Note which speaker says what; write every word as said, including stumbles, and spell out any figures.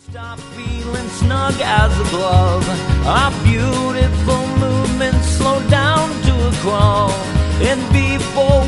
Speaker 1: Stop feeling snug as a glove. Our beautiful movement slow down to a crawl. And before